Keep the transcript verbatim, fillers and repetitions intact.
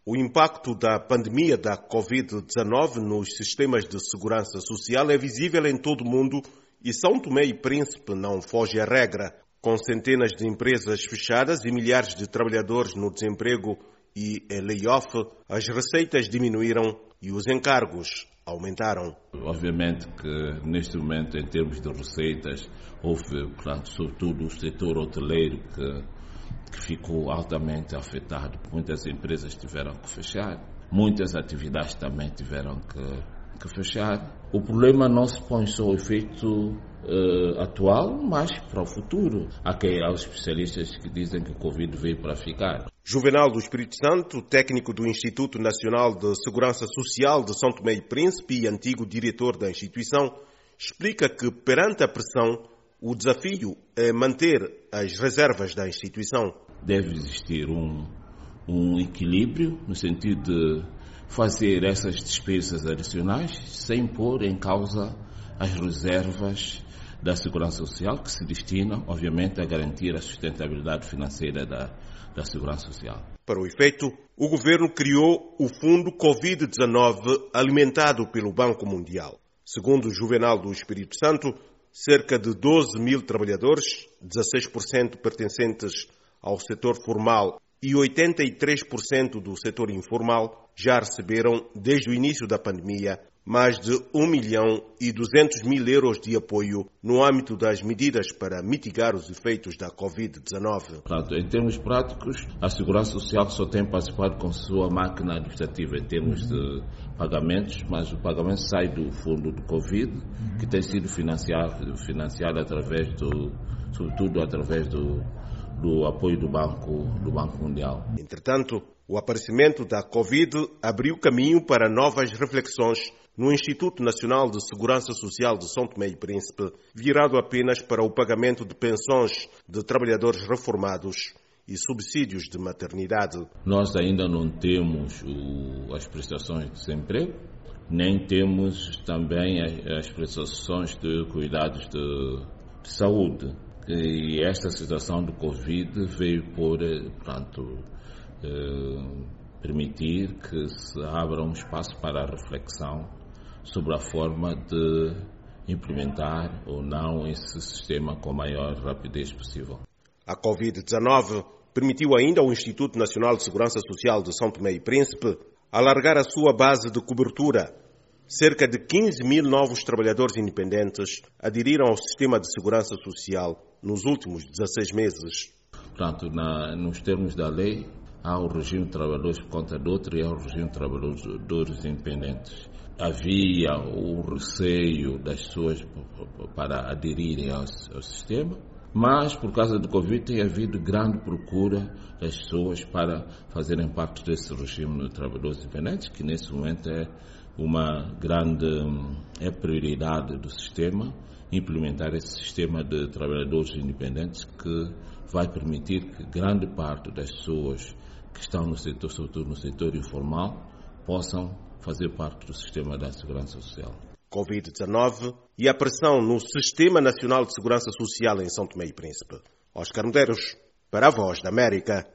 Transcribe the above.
O impacto da pandemia da covid dezenove nos sistemas de segurança social é visível em todo o mundo e São Tomé e Príncipe não foge à regra. Com centenas de empresas fechadas e milhares de trabalhadores no desemprego e em layoff, as receitas diminuíram e os encargos aumentaram. Obviamente que neste momento, em termos de receitas, houve, portanto, sobretudo o setor hoteleiro que que ficou altamente afetado. Muitas empresas tiveram que fechar, muitas atividades também tiveram que, que fechar. O problema não se põe só o efeito uh, atual, mas para o futuro. Há quem, há os especialistas que dizem que o Covid veio para ficar. Juvenal do Espírito Santo, técnico do Instituto Nacional de Segurança Social de São Tomé e Príncipe e antigo diretor da instituição, explica que, perante a pressão, o desafio é manter as reservas da instituição. Deve existir um, um equilíbrio no sentido de fazer essas despesas adicionais sem pôr em causa as reservas da Segurança Social, que se destinam, obviamente, a garantir a sustentabilidade financeira da, da Segurança Social. Para o efeito, o governo criou o Fundo covid dezenove alimentado pelo Banco Mundial. Segundo o Juvenal do Espírito Santo, cerca de doze mil trabalhadores, dezasseis por cento pertencentes ao setor formal e oitenta e três por cento do setor informal, já receberam, desde o início da pandemia, mais de um milhão e duzentos mil euros de apoio no âmbito das medidas para mitigar os efeitos da covid dezenove. Portanto, em termos práticos, a Segurança Social só tem participado com sua máquina administrativa em termos de pagamentos, mas o pagamento sai do fundo do Covid, que tem sido financiado, financiado através do, sobretudo através do, do apoio do Banco, do Banco Mundial. Entretanto, o aparecimento da Covid abriu caminho para novas reflexões no Instituto Nacional de Segurança Social de São Tomé e Príncipe, virado apenas para o pagamento de pensões de trabalhadores reformados e subsídios de maternidade. Nós ainda não temos o, as prestações de desemprego, nem temos também as, as prestações de cuidados de, de saúde. E esta situação do Covid veio por, portanto, eh, permitir que se abra um espaço para a reflexão sobre a forma de implementar ou não esse sistema com a maior rapidez possível. A covid dezenove permitiu ainda ao Instituto Nacional de Segurança Social de São Tomé e Príncipe alargar a sua base de cobertura. Cerca de quinze mil novos trabalhadores independentes aderiram ao sistema de segurança social nos últimos dezasseis meses. Portanto, na, nos termos da lei, há o regime de trabalhadores por conta de outro e há o regime de trabalhadores independentes. Havia o receio das pessoas para aderirem ao, ao sistema, mas por causa do Covid tem havido grande procura das pessoas para fazerem parte desse regime de trabalhadores independentes, que nesse momento é uma grande é prioridade do sistema, implementar esse sistema de trabalhadores independentes que vai permitir que grande parte das pessoas que estão no setor, sobretudo no setor informal, possam fazer parte do sistema da segurança social. covid dezenove e a pressão no Sistema Nacional de Segurança Social em São Tomé e Príncipe. Oscar Medeiros, para a Voz da América.